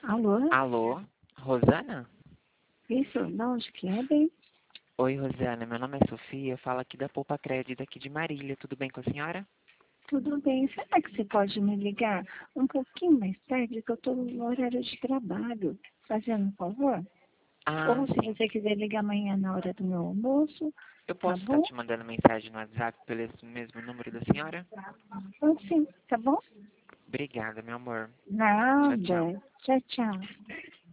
Alô? Alô, Rosana? Isso, de onde que é, bem? Oi, Rosana, meu nome é Sofia, eu falo aqui da Poupa Crédito aqui de Marília, tudo bem com a senhora? Tudo bem. Será que você pode me ligar um pouquinho mais tarde, que eu estou no horário de trabalho, fazendo um favor? Ah, Ou se sim, você quiser ligar amanhã na hora do meu almoço, eu tá posso estar bom? te mandando mensagem no WhatsApp pelo esse mesmo número da senhora? Então, sim, tá bom? Obrigada, meu amor. Tchau, tchau. Nada. Tchau, tchau.